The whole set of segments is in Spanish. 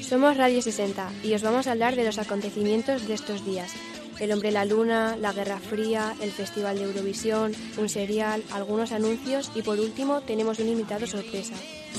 Somos Radio 60 y os vamos a hablar de los acontecimientos de estos días. El hombre en la luna, la Guerra Fría, el Festival de Eurovisión, un serial, algunos anuncios y por último tenemos un invitado sorpresa.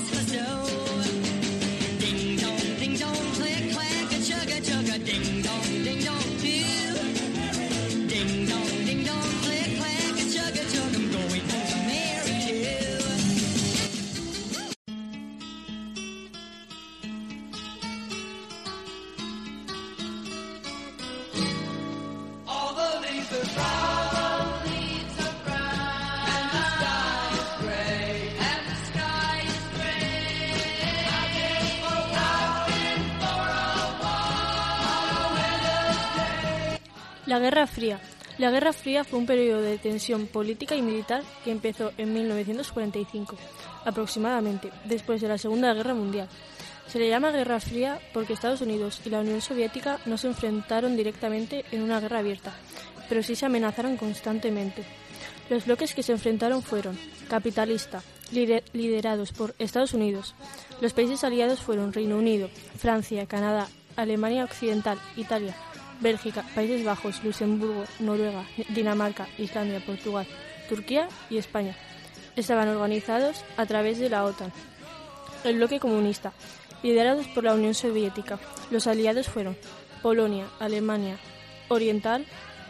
La Guerra Fría. La Guerra Fría fue un periodo de tensión política y militar que empezó en 1945, aproximadamente, después de la Segunda Guerra Mundial. Se le llama Guerra Fría porque Estados Unidos y la Unión Soviética no se enfrentaron directamente en una guerra abierta, pero sí se amenazaron constantemente. Los bloques que se enfrentaron fueron capitalista, liderados por Estados Unidos. Los países aliados fueron Reino Unido, Francia, Canadá, Alemania Occidental, Italia, Bélgica, Países Bajos, Luxemburgo, Noruega, Dinamarca, Islandia, Portugal, Turquía y España. Estaban organizados a través de la OTAN. El bloque comunista, liderados por la Unión Soviética. Los aliados fueron Polonia, Alemania Oriental,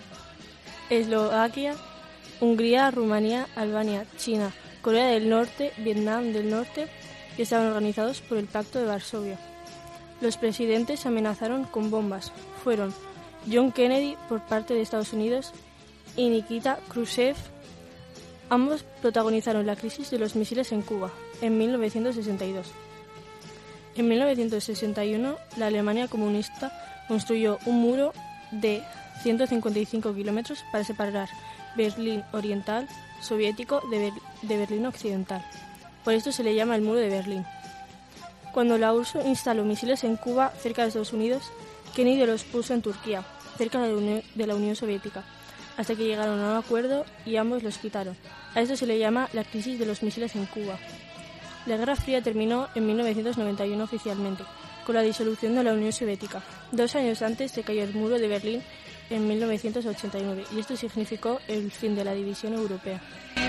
Eslovaquia, Hungría, Rumanía, Albania, China, Corea del Norte, Vietnam del Norte y estaban organizados por el Pacto de Varsovia. Los presidentes amenazaron con bombas. Fueron John Kennedy por parte de Estados Unidos y Nikita Khrushchev. Ambos protagonizaron la crisis de los misiles en Cuba en 1962. En 1961, la Alemania comunista construyó un muro de 155 kilómetros para separar Berlín Oriental soviético de Berlín Occidental. Por esto se le llama el Muro de Berlín. Cuando la URSS instaló misiles en Cuba, cerca de Estados Unidos, Kennedy los puso en Turquía, cerca de la Unión Soviética, hasta que llegaron a un acuerdo y ambos los quitaron. A esto se le llama la crisis de los misiles en Cuba. La Guerra Fría terminó en 1991 oficialmente, con la disolución de la Unión Soviética. 2 años antes se cayó el muro de Berlín en 1989 y esto significó el fin de la división europea.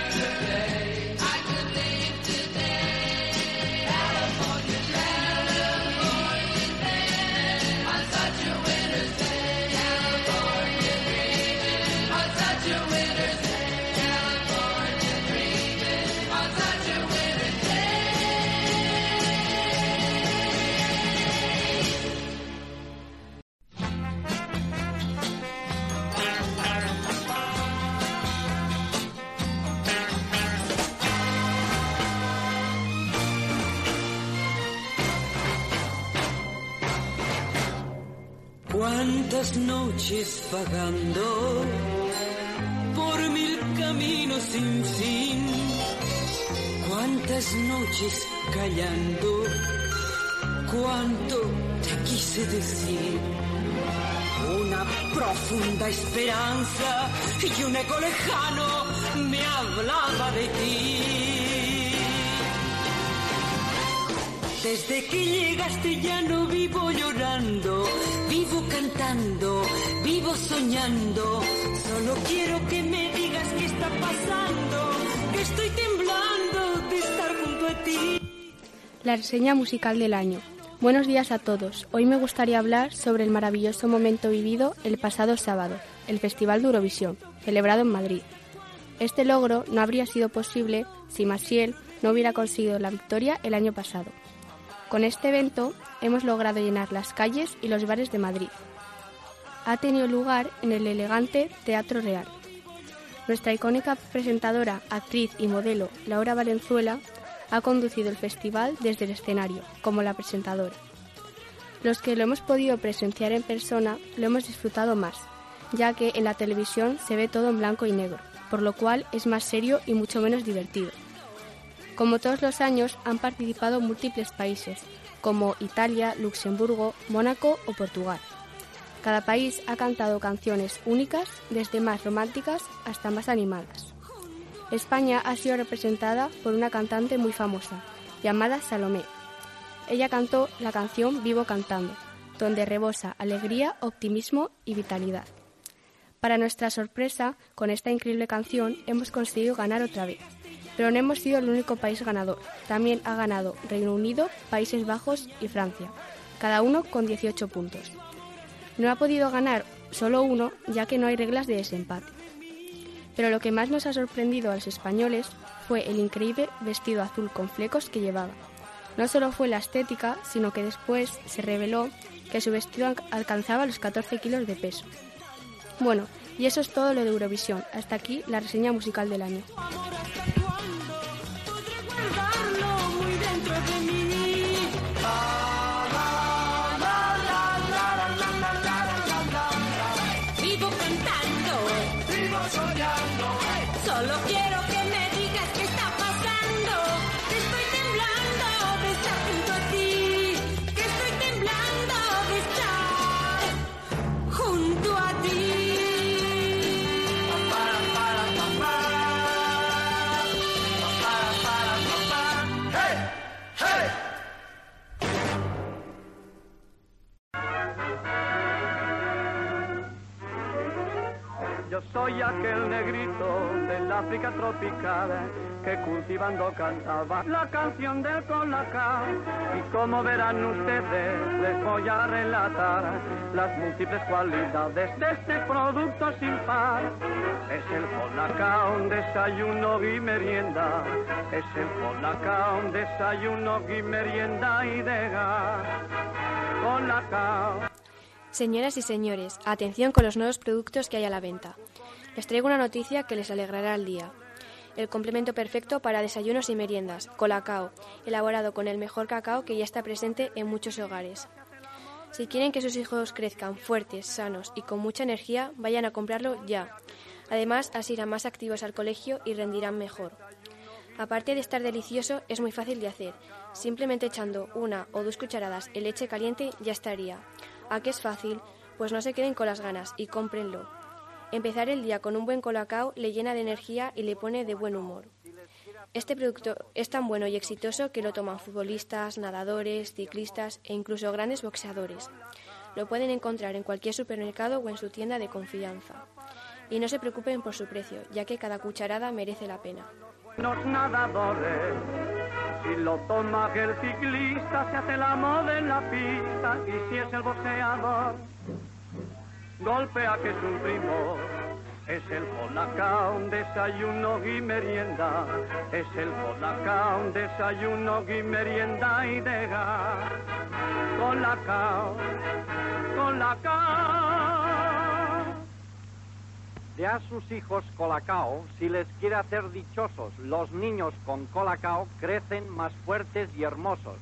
Cuántas noches vagando por 1000 caminos sin fin, cuántas noches callando, cuánto te quise decir. Una profunda esperanza y un eco lejano me hablaba de ti. Desde que llegaste ya no vivo llorando, vivo cantando, vivo soñando. Solo quiero que me digas qué está pasando, que estoy temblando de estar junto a ti. La reseña musical del año. Buenos días a todos. Hoy me gustaría hablar sobre el maravilloso momento vivido el pasado sábado, el Festival de Eurovisión, celebrado en Madrid. Este logro no habría sido posible si Maciel no hubiera conseguido la victoria el año pasado. Con este evento hemos logrado llenar las calles y los bares de Madrid. Ha tenido lugar en el elegante Teatro Real. Nuestra icónica presentadora, actriz y modelo Laura Valenzuela ha conducido el festival desde el escenario, como la presentadora. Los que lo hemos podido presenciar en persona lo hemos disfrutado más, ya que en la televisión se ve todo en blanco y negro, por lo cual es más serio y mucho menos divertido. Como todos los años, han participado múltiples países, como Italia, Luxemburgo, Mónaco o Portugal. Cada país ha cantado canciones únicas, desde más románticas hasta más animadas. España ha sido representada por una cantante muy famosa, llamada Salomé. Ella cantó la canción Vivo cantando, donde rebosa alegría, optimismo y vitalidad. Para nuestra sorpresa, con esta increíble canción hemos conseguido ganar otra vez. Pero no hemos sido el único país ganador. También ha ganado Reino Unido, Países Bajos y Francia, cada uno con 18 puntos. No ha podido ganar solo uno, ya que no hay reglas de desempate. Pero lo que más nos ha sorprendido a los españoles fue el increíble vestido azul con flecos que llevaba. No solo fue la estética, sino que después se reveló que su vestido alcanzaba los 14 kilos de peso. Bueno, y eso es todo lo de Eurovisión. Hasta aquí la reseña musical del año. Vivo cantando, vivo soñando, solo quiero que me digas qué está pasando, que estoy temblando de estar junto a ti, que estoy temblando de estar junto a ti. Yo soy aquel negrito del África tropical que cultivando cantaba la canción del Colacao. Y como verán ustedes, les voy a relatar las múltiples cualidades de este producto sin par. Es el Colacao, desayuno y merienda. Es el Colacao, desayuno y merienda y de gas. Colacao. Señoras y señores, atención con los nuevos productos que hay a la venta. Les traigo una noticia que les alegrará el día. El complemento perfecto para desayunos y meriendas, Colacao, elaborado con el mejor cacao que ya está presente en muchos hogares. Si quieren que sus hijos crezcan fuertes, sanos y con mucha energía, vayan a comprarlo ya. Además, así irán más activos al colegio y rendirán mejor. Aparte de estar delicioso, es muy fácil de hacer. Simplemente echando 1 o 2 cucharadas en leche caliente ya estaría. ¿A qué es fácil? Pues no se queden con las ganas y cómprenlo. Empezar el día con un buen Colacao le llena de energía y le pone de buen humor. Este producto es tan bueno y exitoso que lo toman futbolistas, nadadores, ciclistas e incluso grandes boxeadores. Lo pueden encontrar en cualquier supermercado o en su tienda de confianza. Y no se preocupen por su precio, ya que cada cucharada merece la pena. Los nadadores, si lo toma el ciclista, se hace la moda en la pista. Y si es el boxeador, golpea que es un primo. Es el Colacao, desayuno y merienda. Es el Colacao, desayuno y merienda y de gas. Colacao, Colacao. De a sus hijos Colacao, si les quiere hacer dichosos. Los niños con Colacao crecen más fuertes y hermosos.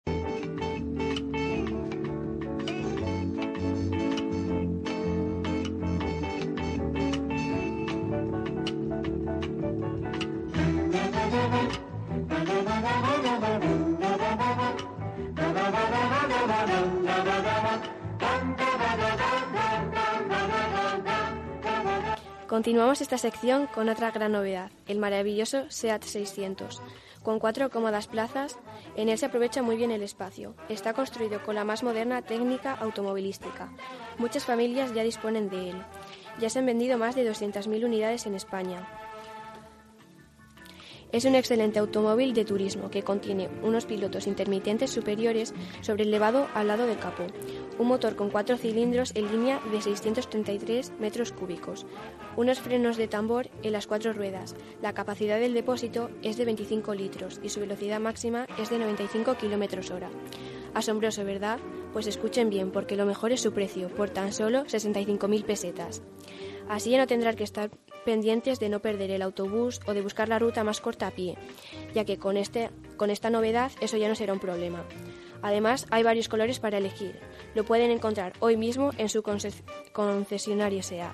Continuamos esta sección con otra gran novedad, el maravilloso SEAT 600. Con 4 cómodas plazas, en él se aprovecha muy bien el espacio. Está construido con la más moderna técnica automovilística. Muchas familias ya disponen de él. Ya se han vendido más de 200.000 unidades en España. Es un excelente automóvil de turismo que contiene unos pilotos intermitentes superiores sobre el elevado al lado del capó, un motor con 4 cilindros en línea de 633 metros cúbicos, unos frenos de tambor en las 4 ruedas, la capacidad del depósito es de 25 litros y su velocidad máxima es de 95 km/h. Asombroso, ¿verdad? Pues escuchen bien, porque lo mejor es su precio, por tan solo 65.000 pesetas. Así ya no tendrán que estar pendientes de no perder el autobús o de buscar la ruta más corta a pie, ya que con esta novedad eso ya no será un problema. Además, hay varios colores para elegir. Lo pueden encontrar hoy mismo en su concesionario SEAT.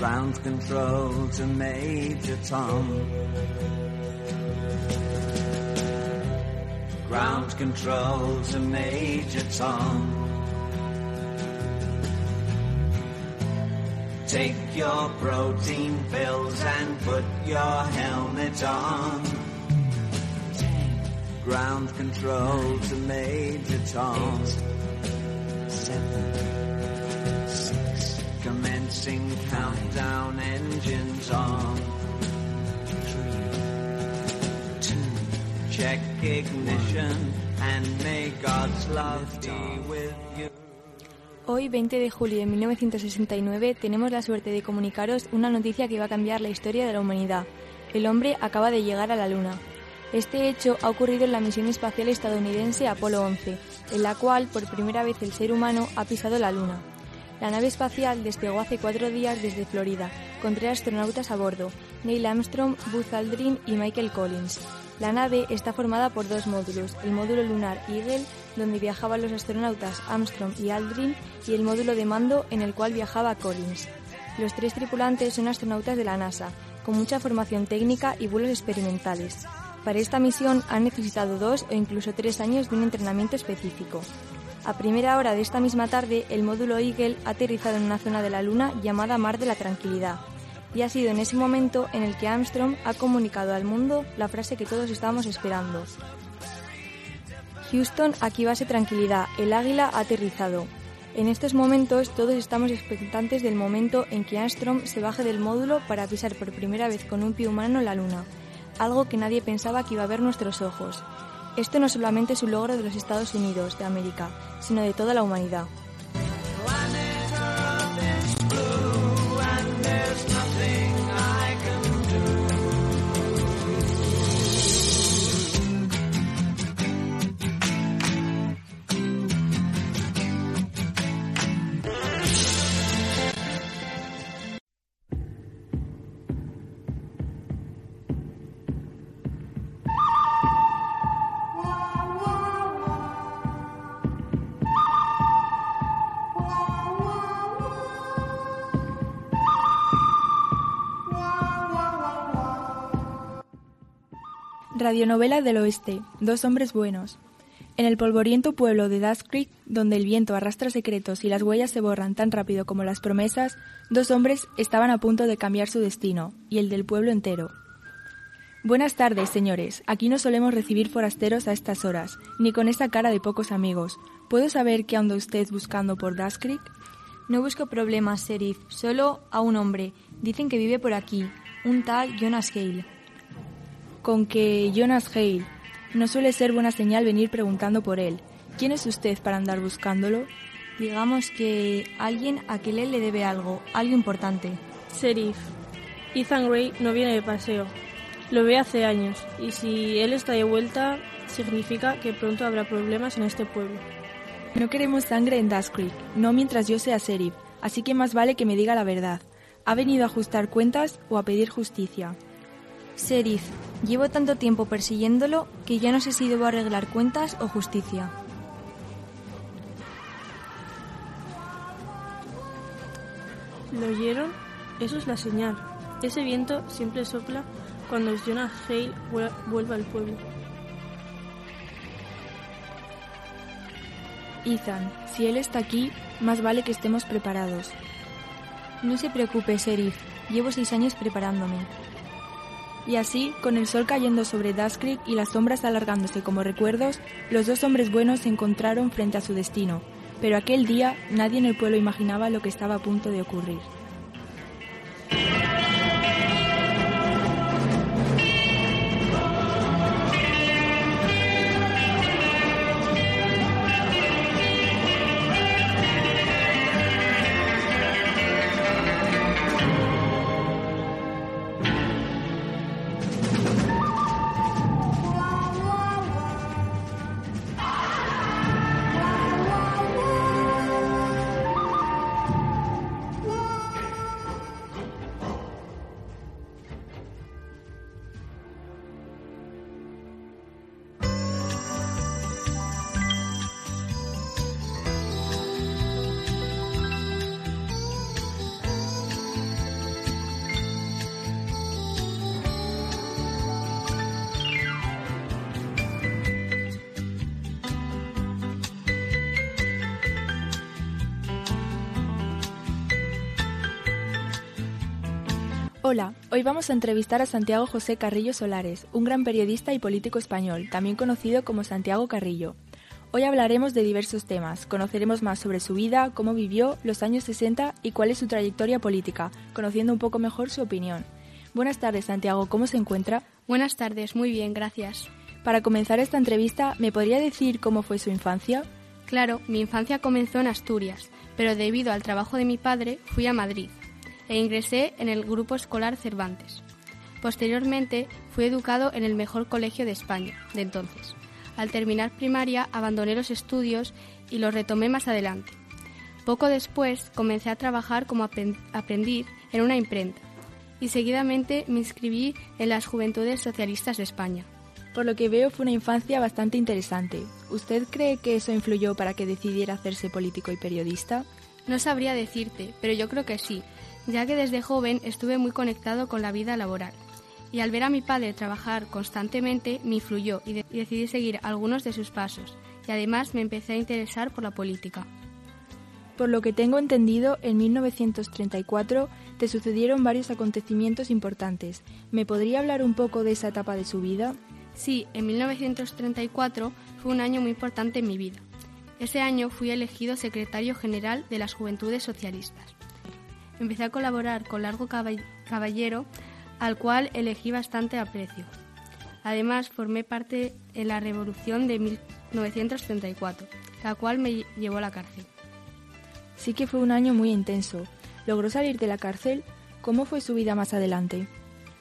Ground control to Major Tom. Ground control to Major Tom. Take your protein pills and put your helmet on. Ground control to Major Tom. 8, 7, 6. Commencing countdown, engines on. 3, 2. Check ignition and may God's love be with you. Hoy, 20 de julio de 1969, tenemos la suerte de comunicaros una noticia que va a cambiar la historia de la humanidad. El hombre acaba de llegar a la Luna. Este hecho ha ocurrido en la misión espacial estadounidense Apolo 11, en la cual por primera vez el ser humano ha pisado la Luna. La nave espacial despegó hace 4 días desde Florida, con 3 astronautas a bordo, Neil Armstrong, Buzz Aldrin y Michael Collins. La nave está formada por 2 módulos, el módulo lunar Eagle, donde viajaban los astronautas Armstrong y Aldrin, y el módulo de mando en el cual viajaba Collins. Los 3 tripulantes son astronautas de la NASA, con mucha formación técnica y vuelos experimentales. Para esta misión han necesitado 2 o incluso 3 años de un entrenamiento específico. A primera hora de esta misma tarde, el módulo Eagle ha aterrizado en una zona de la Luna llamada Mar de la Tranquilidad, y ha sido en ese momento en el que Armstrong ha comunicado al mundo la frase que todos estábamos esperando. Houston, aquí base Tranquilidad, el Águila ha aterrizado. En estos momentos todos estamos expectantes del momento en que Armstrong se baje del módulo para pisar por primera vez con un pie humano en la Luna, algo que nadie pensaba que iba a ver nuestros ojos. Esto no solamente es un logro de los Estados Unidos de América, sino de toda la humanidad. Radionovela del Oeste, 2 hombres buenos. En el polvoriento pueblo de Dust Creek, donde el viento arrastra secretos y las huellas se borran tan rápido como las promesas, 2 hombres estaban a punto de cambiar su destino, y el del pueblo entero. Buenas tardes, señores. Aquí no solemos recibir forasteros a estas horas, ni con esa cara de pocos amigos. ¿Puedo saber qué anda usted buscando por Dust Creek? No busco problemas, sheriff, solo a un hombre. Dicen que vive por aquí, un tal Jonas Hale. Con que Jonas Hale. No suele ser buena señal venir preguntando por él. ¿Quién es usted para andar buscándolo? Digamos que alguien a que él le debe algo importante. Sheriff, Ethan Gray no viene de paseo. Lo ve hace años, y si él está de vuelta, significa que pronto habrá problemas en este pueblo. No queremos sangre en Dust Creek, no mientras yo sea sheriff, así que más vale que me diga la verdad. ¿Ha venido a ajustar cuentas o a pedir justicia? Sheriff, llevo tanto tiempo persiguiéndolo que ya no sé si debo arreglar cuentas o justicia. ¿Lo oyeron? Eso es la señal. Ese viento siempre sopla cuando Jonas Hale vuelva al pueblo. Ethan, si él está aquí, más vale que estemos preparados. No se preocupe, sheriff. Llevo 6 años preparándome. Y así, con el sol cayendo sobre Dust Creek y las sombras alargándose como recuerdos, los 2 hombres buenos se encontraron frente a su destino. Pero aquel día, nadie en el pueblo imaginaba lo que estaba a punto de ocurrir. Hola, hoy vamos a entrevistar a Santiago José Carrillo Solares, un gran periodista y político español, también conocido como Santiago Carrillo. Hoy hablaremos de diversos temas, conoceremos más sobre su vida, cómo vivió los años 60 y cuál es su trayectoria política, conociendo un poco mejor su opinión. Buenas tardes, Santiago, ¿cómo se encuentra? Buenas tardes, muy bien, gracias. Para comenzar esta entrevista, ¿me podría decir cómo fue su infancia? Claro, mi infancia comenzó en Asturias, pero debido al trabajo de mi padre fui a Madrid e ingresé en el grupo escolar Cervantes. Posteriormente fui educado en el mejor colegio de España, de entonces. Al terminar primaria abandoné los estudios y los retomé más adelante. Poco después comencé a trabajar como aprendiz en una imprenta y seguidamente me inscribí en las Juventudes Socialistas de España. Por lo que veo fue una infancia bastante interesante. ¿Usted cree que eso influyó para que decidiera hacerse político y periodista? No sabría decirte, pero yo creo que sí, ya que desde joven estuve muy conectado con la vida laboral. Y al ver a mi padre trabajar constantemente me influyó y decidí seguir algunos de sus pasos. Y además me empecé a interesar por la política. Por lo que tengo entendido, en 1934 te sucedieron varios acontecimientos importantes. ¿Me podría hablar un poco de esa etapa de su vida? Sí, en 1934 fue un año muy importante en mi vida. Ese año fui elegido secretario general de las Juventudes Socialistas. Empecé a colaborar con Largo Caballero, al cual elegí bastante aprecio. Además, formé parte en la Revolución de 1934, la cual me llevó a la cárcel. Sí que fue un año muy intenso. ¿Logró salir de la cárcel? ¿Cómo fue su vida más adelante?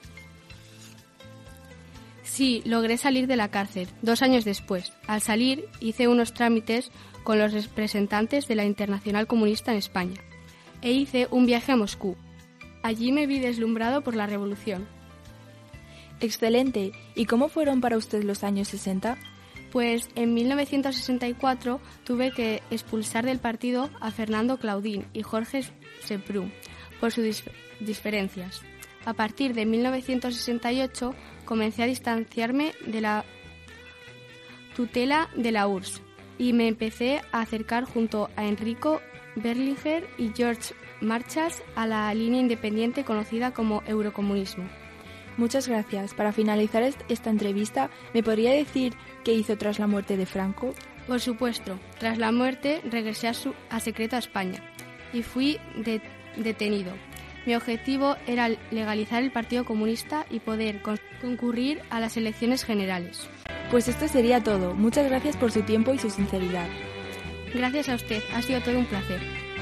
Sí, logré salir de la cárcel 2 años después. Al salir, hice unos trámites con los representantes de la Internacional Comunista en España e hice un viaje a Moscú. Allí me vi deslumbrado por la revolución. Excelente. ¿Y cómo fueron para usted los años 60? Pues en 1964 tuve que expulsar del partido a Fernando Claudín y Jorge Semprún por sus diferencias. A partir de 1968 comencé a distanciarme de la tutela de la URSS y me empecé a acercar junto a Enrico Berlinguer y George Marchas a la línea independiente conocida como eurocomunismo. Muchas gracias. Para finalizar esta entrevista, ¿me podría decir qué hizo tras la muerte de Franco? Por supuesto, tras la muerte regresé a secreto a España y fui detenido. Mi objetivo era legalizar el Partido Comunista y poder concurrir a las elecciones generales. Pues esto sería todo. Muchas gracias por su tiempo y su sinceridad. Gracias a usted, ha sido todo un placer.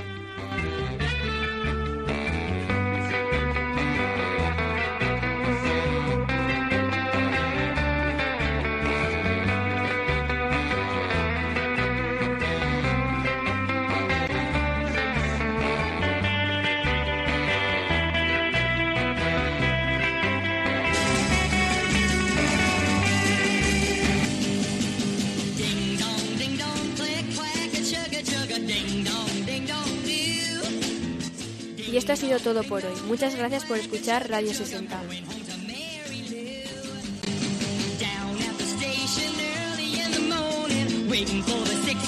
Y esto ha sido todo por hoy. Muchas gracias por escuchar Radio 60.